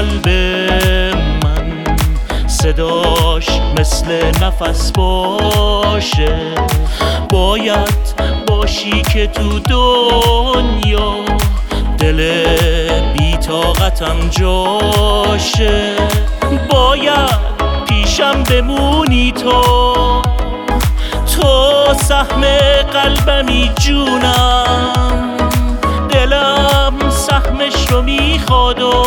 قلب من صداش مثل نفس باشه. باید باشی که تو دنیا دل بی طاقتم جاشه. باید پیشم بمونی تو سهم قلبمی جونم. دلم سهمش رو میخواد و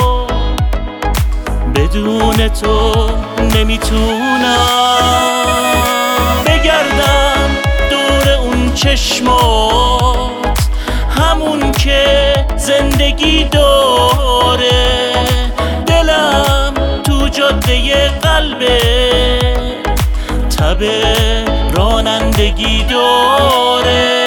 بدون تو نمیتونم. بگردم دور اون چشمات، همون که زندگی داره. دلم تو جاده قلبه تب رانندگی داره.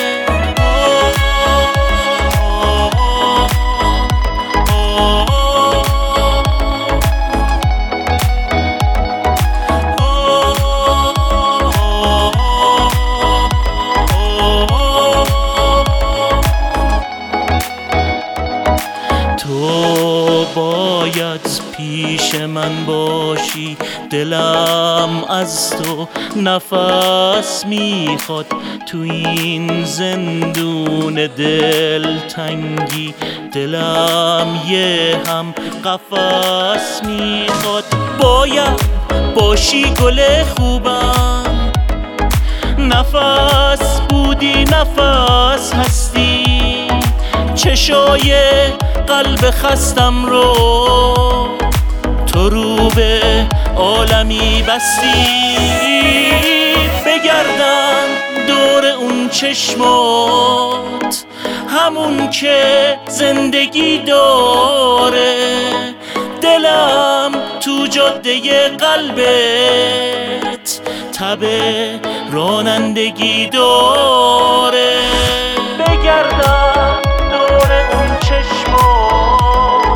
تو باید پیش من باشی، دلم از تو نفس میخواد. تو این زندون دلتنگی دلم یه هم قفس میخواد. باید باشی گل خوبم، نفس بودی نفس هستی. چشای قلب خستم رو تو رو به عالمی بستی. بگردم دور اون چشمات، همون که زندگی داره. دلم تو جاده قلبت تب رانندگی داره. بگردم دور اون چشمات،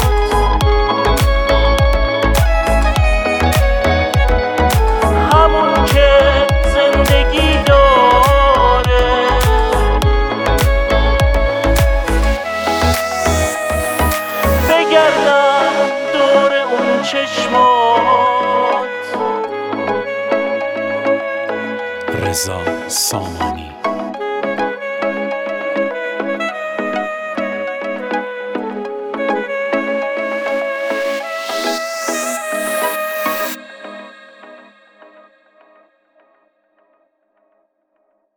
همون که زندگی داره. بگردم دور اون چشمات. رضا سامانی.